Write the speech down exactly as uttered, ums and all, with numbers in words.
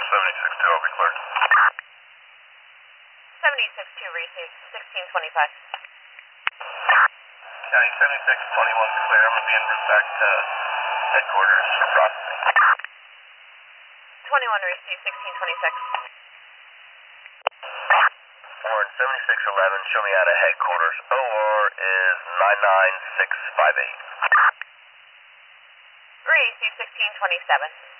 seventy-six two, I'll be clear. seventy-six two, receive sixteen twenty-five. County seventy-six twenty-one clear. I'm going to be en route back to headquarters for processing. twenty-one, receive sixteen twenty-six. Warren seventy-six eleven, show me out of headquarters. O R is nine nine six five eight. Receive sixteen twenty-seven.